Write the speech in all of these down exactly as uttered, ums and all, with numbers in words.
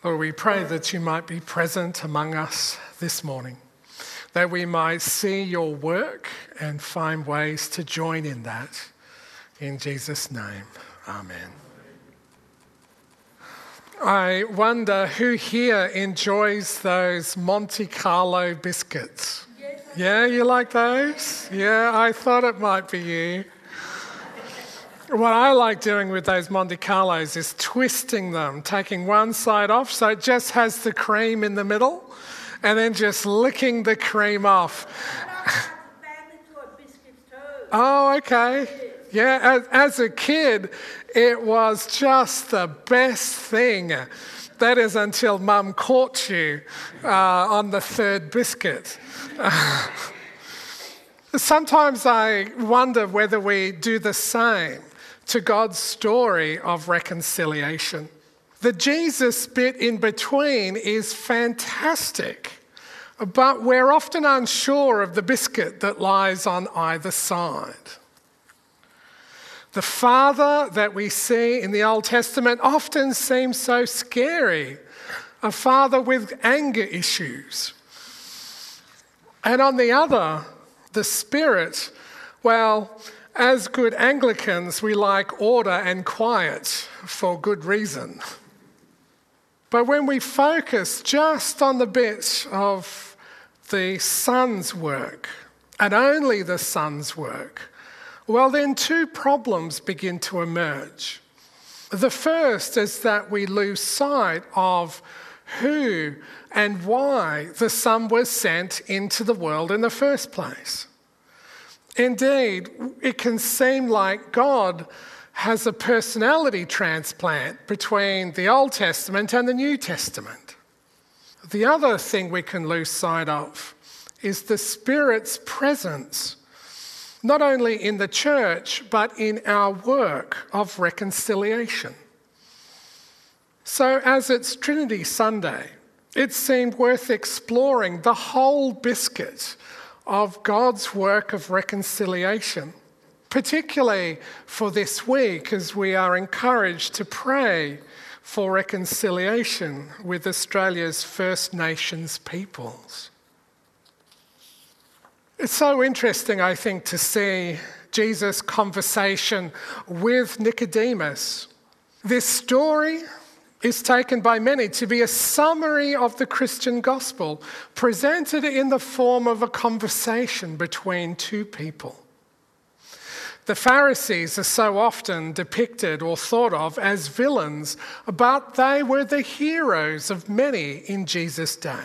Lord, we pray that you might be present among us this morning, that we might see your work and find ways to join in that. In Jesus' name, amen. I wonder who here enjoys those Monte Carlo biscuits? Yeah, you like those? Yeah, I thought it might be you. What I like doing with those Monte Carlos is twisting them, taking one side off so it just has the cream in the middle, and then just licking the cream off. Oh, okay. Yeah, as, as a kid, it was just the best thing. That is until Mum caught you uh, on the third biscuit. Sometimes I wonder whether we do the same to God's story of reconciliation. The Jesus bit in between is fantastic, but we're often unsure of the biscuit that lies on either side. The father that we see in the Old Testament often seems so scary, a father with anger issues. And on the other, the Spirit, well, as good Anglicans, we like order and quiet for good reason. But when we focus just on the bit of the Son's work, and only the Son's work, well, then two problems begin to emerge. The first is that we lose sight of who and why the Son was sent into the world in the first place. Indeed, it can seem like God has a personality transplant between the Old Testament and the New Testament. The other thing we can lose sight of is the Spirit's presence, not only in the church, but in our work of reconciliation. So as it's Trinity Sunday, it seemed worth exploring the whole biscuit of God's work of reconciliation, particularly for this week as we are encouraged to pray for reconciliation with Australia's First Nations peoples. It's so interesting, I think, to see Jesus' conversation with Nicodemus. This story is taken by many to be a summary of the Christian gospel, presented in the form of a conversation between two people. The Pharisees are so often depicted or thought of as villains, but they were the heroes of many in Jesus' day.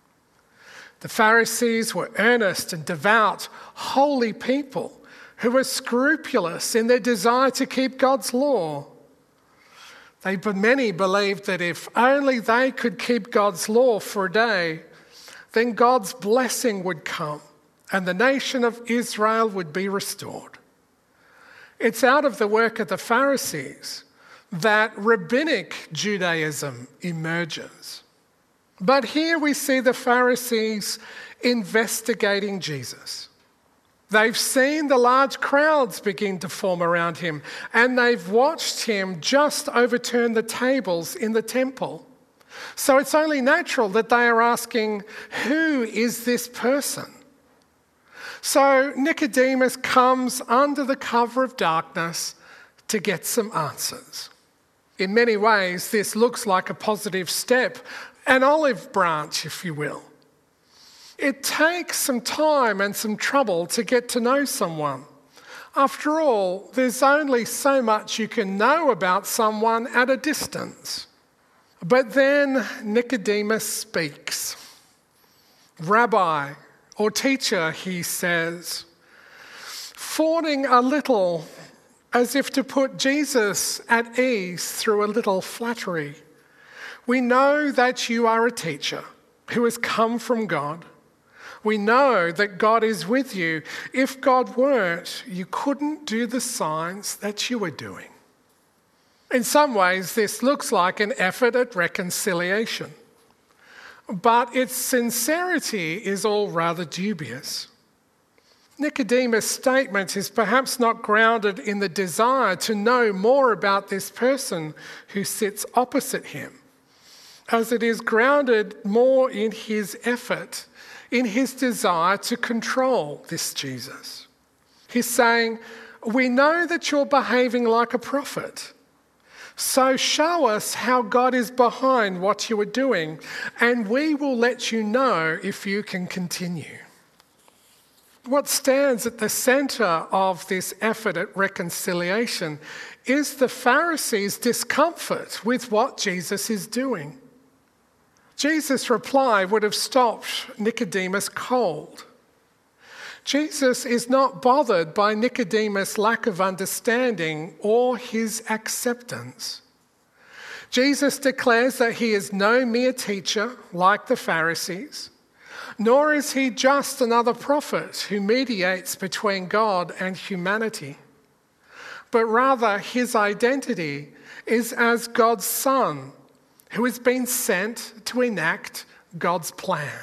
The Pharisees were earnest and devout, holy people who were scrupulous in their desire to keep God's law. They, but many believed that if only they could keep God's law for a day, then God's blessing would come and the nation of Israel would be restored. It's out of the work of the Pharisees that rabbinic Judaism emerges. But here we see the Pharisees investigating Jesus. They've seen the large crowds begin to form around him, and they've watched him just overturn the tables in the temple. So it's only natural that they are asking, who is this person? So Nicodemus comes under the cover of darkness to get some answers. In many ways, this looks like a positive step, an olive branch, if you will. It takes some time and some trouble to get to know someone. After all, there's only so much you can know about someone at a distance. But then Nicodemus speaks. Rabbi, or teacher, he says, fawning a little as if to put Jesus at ease through a little flattery. We know that you are a teacher who has come from God. We know that God is with you. If God weren't, you couldn't do the signs that you were doing. In some ways, this looks like an effort at reconciliation, but its sincerity is all rather dubious. Nicodemus' statement is perhaps not grounded in the desire to know more about this person who sits opposite him. as it is grounded more in his effort, in his desire to control this Jesus. He's saying, we know that you're behaving like a prophet, so show us how God is behind what you are doing, and we will let you know if you can continue. What stands at the centre of this effort at reconciliation is the Pharisees' discomfort with what Jesus is doing. Jesus' reply would have stopped Nicodemus cold. Jesus is not bothered by Nicodemus' lack of understanding or his acceptance. Jesus declares that he is no mere teacher like the Pharisees, nor is he just another prophet who mediates between God and humanity, but rather his identity is as God's Son who has been sent to enact God's plan.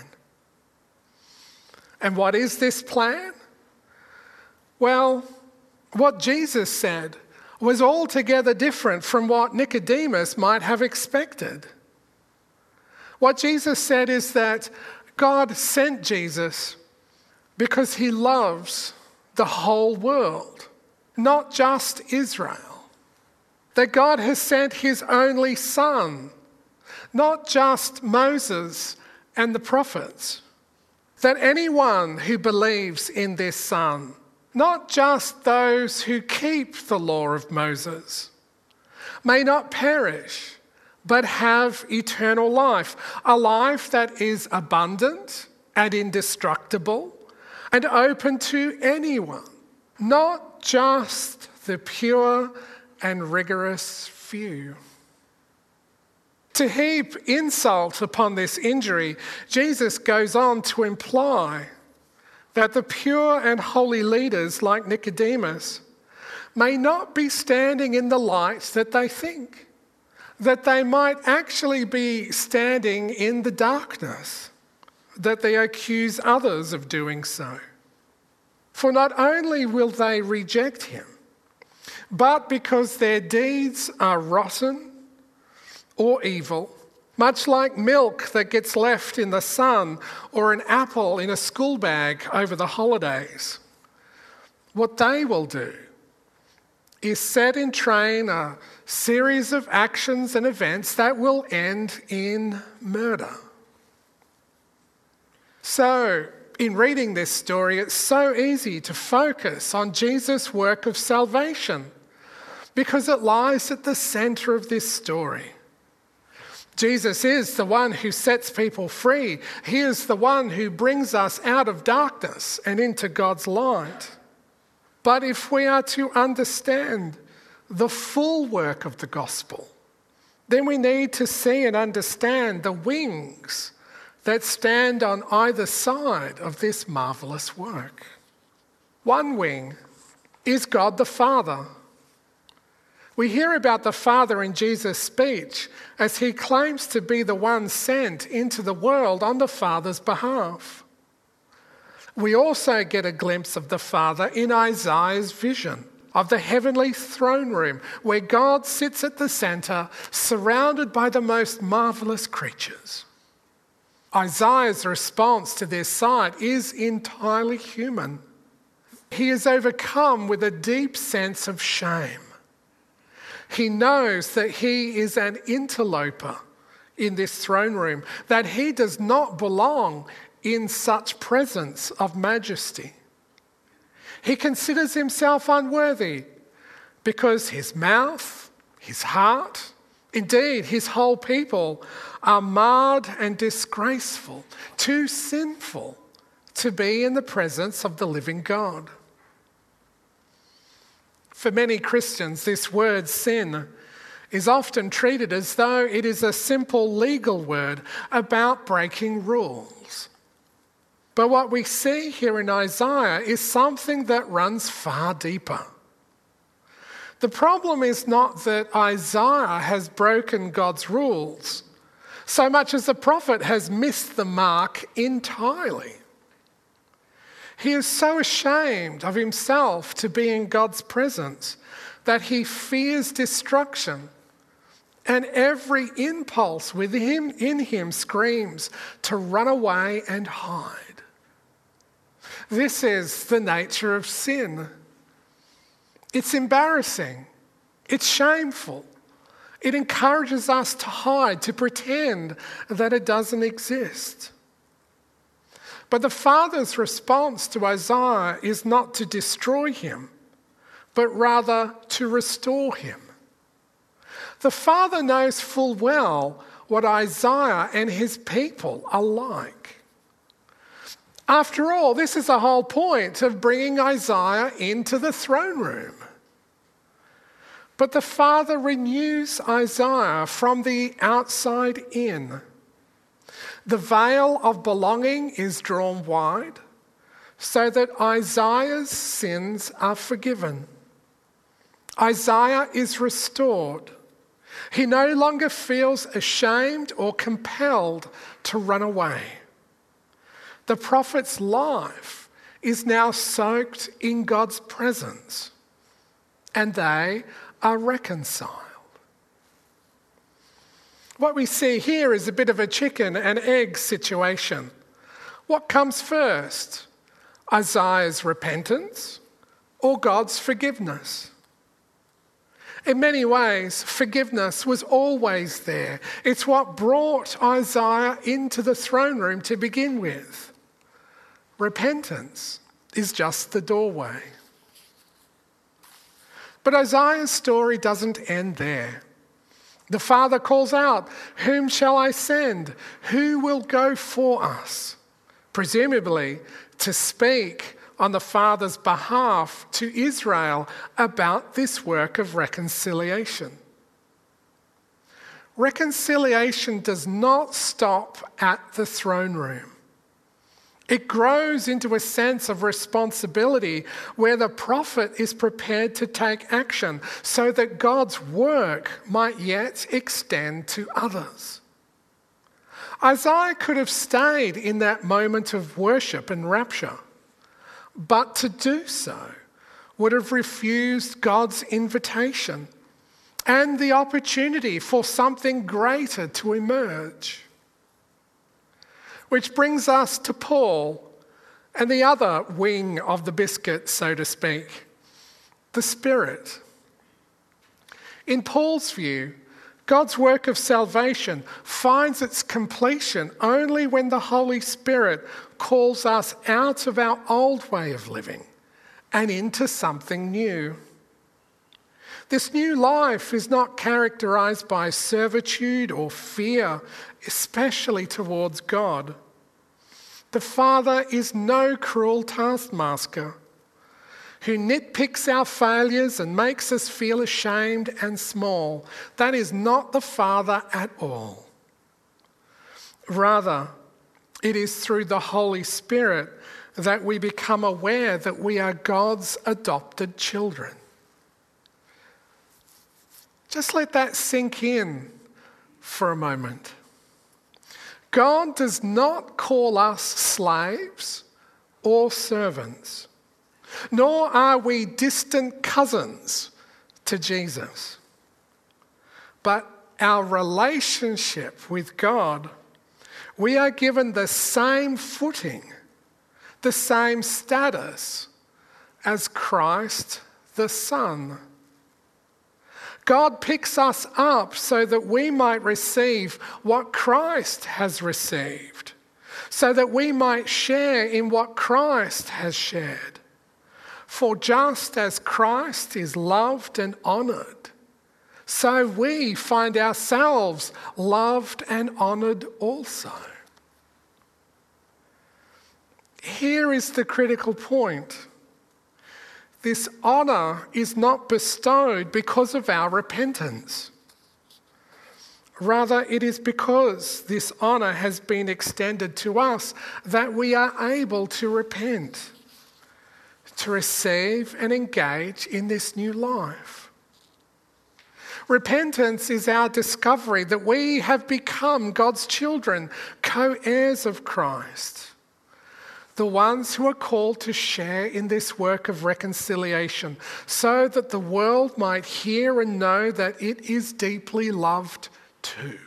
And what is this plan? Well, what Jesus said was altogether different from what Nicodemus might have expected. What Jesus said is that God sent Jesus because he loves the whole world, not just Israel. That God has sent his only Son, not just Moses and the prophets. That anyone who believes in this Son, not just those who keep the law of Moses, may not perish, but have eternal life, a life that is abundant and indestructible and open to anyone, not just the pure and rigorous few. To heap insult upon this injury, Jesus goes on to imply that the pure and holy leaders like Nicodemus may not be standing in the light that they think, that they might actually be standing in the darkness, that they accuse others of doing so. For not only will they reject him, but because their deeds are rotten or evil, much like milk that gets left in the sun or an apple in a school bag over the holidays, what they will do is set in train a series of actions and events that will end in murder. So, in reading this story, it's so easy to focus on Jesus' work of salvation because it lies at the centre of this story. Jesus is the one who sets people free. He is the one who brings us out of darkness and into God's light. But if we are to understand the full work of the gospel, then we need to see and understand the wings that stand on either side of this marvellous work. One wing is God the Father. We hear about the Father in Jesus' speech as he claims to be the one sent into the world on the Father's behalf. We also get a glimpse of the Father in Isaiah's vision of the heavenly throne room where God sits at the centre, surrounded by the most marvellous creatures. Isaiah's response to this sight is entirely human. He is overcome with a deep sense of shame. He knows that he is an interloper in this throne room, that he does not belong in such presence of majesty. He considers himself unworthy because his mouth, his heart, indeed his whole people are marred and disgraceful, too sinful to be in the presence of the living God. For many Christians, this word sin is often treated as though it is a simple legal word about breaking rules. But what we see here in Isaiah is something that runs far deeper. The problem is not that Isaiah has broken God's rules, so much as the prophet has missed the mark entirely. He is so ashamed of himself to be in God's presence that he fears destruction and every impulse within him, in him screams to run away and hide. This is the nature of sin. It's embarrassing. It's shameful. It encourages us to hide, to pretend that it doesn't exist. But the Father's response to Isaiah is not to destroy him, but rather to restore him. The Father knows full well what Isaiah and his people are like. After all, this is the whole point of bringing Isaiah into the throne room. But the Father renews Isaiah from the outside in. The veil of belonging is drawn wide so that Isaiah's sins are forgiven. Isaiah is restored. He no longer feels ashamed or compelled to run away. The prophet's life is now soaked in God's presence, and they are reconciled. What we see here is a bit of a chicken and egg situation. What comes first? Isaiah's repentance or God's forgiveness? In many ways, forgiveness was always there. It's what brought Isaiah into the throne room to begin with. Repentance is just the doorway. But Isaiah's story doesn't end there. The Father calls out, "Whom shall I send? Who will go for us?" Presumably to speak on the Father's behalf to Israel about this work of reconciliation. Reconciliation does not stop at the throne room. It grows into a sense of responsibility where the prophet is prepared to take action so that God's work might yet extend to others. Isaiah could have stayed in that moment of worship and rapture, but to do so would have refused God's invitation and the opportunity for something greater to emerge. Which brings us to Paul and the other wing of the biscuit, so to speak, the Spirit. In Paul's view, God's work of salvation finds its completion only when the Holy Spirit calls us out of our old way of living and into something new. This new life is not characterized by servitude or fear, especially towards God. The Father is no cruel taskmaster who nitpicks our failures and makes us feel ashamed and small. That is not the Father at all. Rather, it is through the Holy Spirit that we become aware that we are God's adopted children. Just let that sink in for a moment. God does not call us slaves or servants, nor are we distant cousins to Jesus. But our relationship with God, we are given the same footing, the same status as Christ the Son. God picks us up so that we might receive what Christ has received, so that we might share in what Christ has shared. For just as Christ is loved and honoured, so we find ourselves loved and honoured also. Here is the critical point. This honour is not bestowed because of our repentance. Rather, it is because this honour has been extended to us that we are able to repent, to receive and engage in this new life. Repentance is our discovery that we have become God's children, co-heirs of Christ. the ones who are called to share in this work of reconciliation, so that the world might hear and know that it is deeply loved too.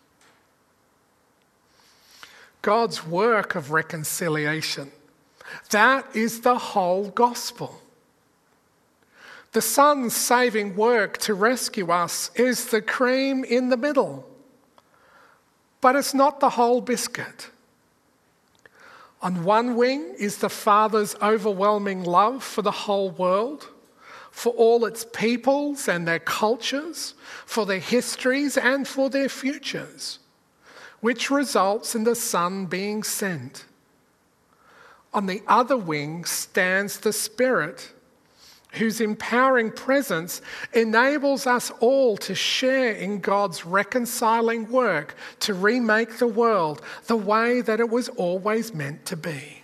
God's work of reconciliation, that is the whole gospel. The Son's saving work to rescue us is the cream in the middle, but it's not the whole biscuit. On one wing is the Father's overwhelming love for the whole world, for all its peoples and their cultures, for their histories and for their futures, which results in the Son being sent. On the other wing stands the Spirit, whose empowering presence enables us all to share in God's reconciling work to remake the world the way that it was always meant to be.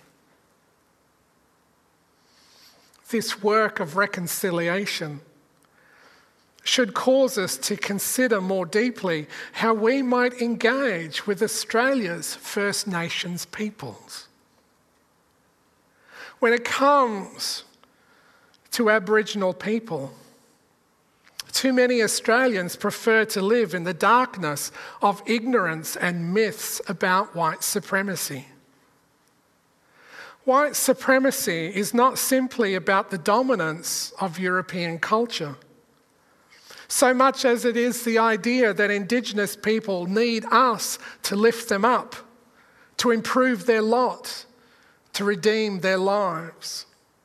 This work of reconciliation should cause us to consider more deeply how we might engage with Australia's First Nations peoples. When it comes to Aboriginal people, too many Australians prefer to live in the darkness of ignorance and myths about white supremacy. White supremacy is not simply about the dominance of European culture, so much as it is the idea that Indigenous people need us to lift them up, to improve their lot, to redeem their lives.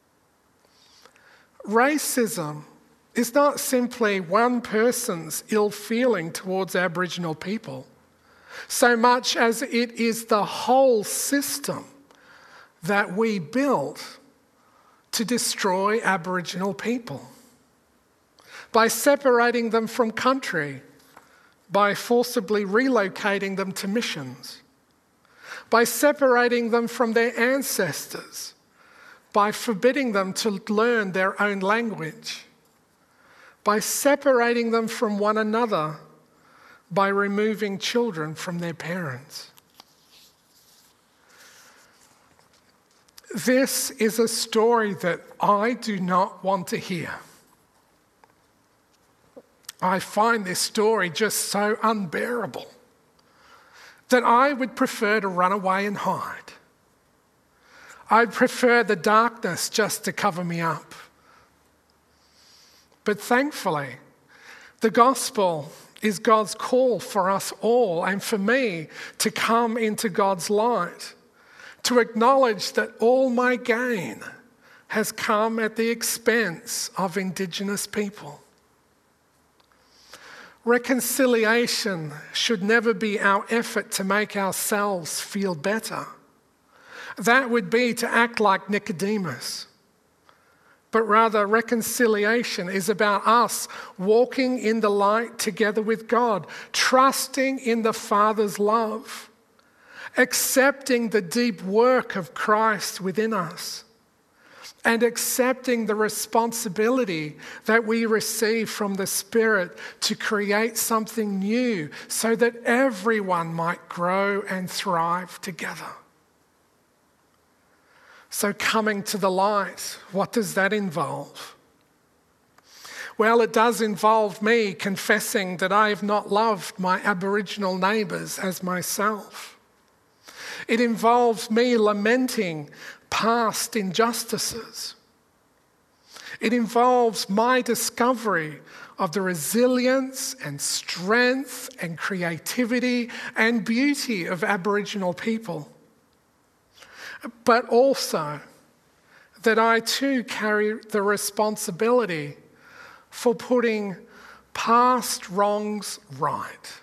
Racism is not simply one person's ill feeling towards Aboriginal people, so much as it is the whole system that we built to destroy Aboriginal people. By separating them from country, by forcibly relocating them to missions, by separating them from their ancestors, by forbidding them to learn their own language, by separating them from one another, by removing children from their parents. This is a story that I do not want to hear. I find this story just so unbearable that I would prefer to run away and hide. I'd prefer the darkness just to cover me up. But thankfully, the gospel is God's call for us all and for me to come into God's light, to acknowledge that all my gain has come at the expense of Indigenous people. Reconciliation should never be our effort to make ourselves feel better. That would be to act like Nicodemus. But rather, reconciliation is about us walking in the light together with God, trusting in the Father's love, accepting the deep work of Christ within us, and accepting the responsibility that we receive from the Spirit to create something new so that everyone might grow and thrive together. So coming to the light, what does that involve? Well, it does involve me confessing that I have not loved my Aboriginal neighbours as myself. It involves me lamenting past injustices. It involves my discovery of the resilience and strength and creativity and beauty of Aboriginal people. But also that I too carry the responsibility for putting past wrongs right.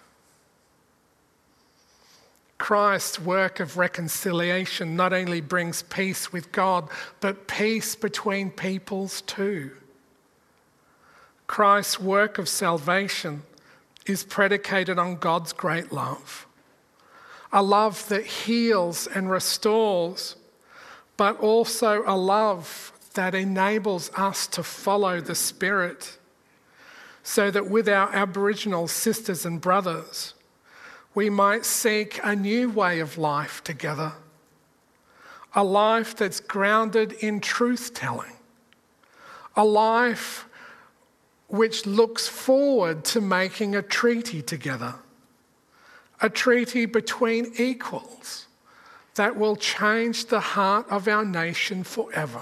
Christ's work of reconciliation not only brings peace with God, but peace between peoples too. Christ's work of salvation is predicated on God's great love. A love that heals and restores, but also a love that enables us to follow the Spirit, so that with our Aboriginal sisters and brothers, we might seek a new way of life together. a life that's grounded in truth-telling, a life which looks forward to making a treaty together, a treaty between equals that will change the heart of our nation forever.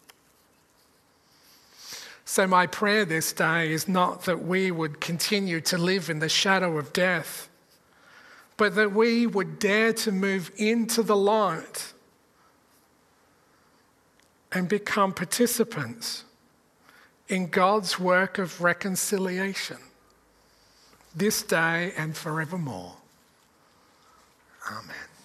So my prayer this day is not that we would continue to live in the shadow of death, but that we would dare to move into the light and become participants in God's work of reconciliation this day and forevermore. Amen.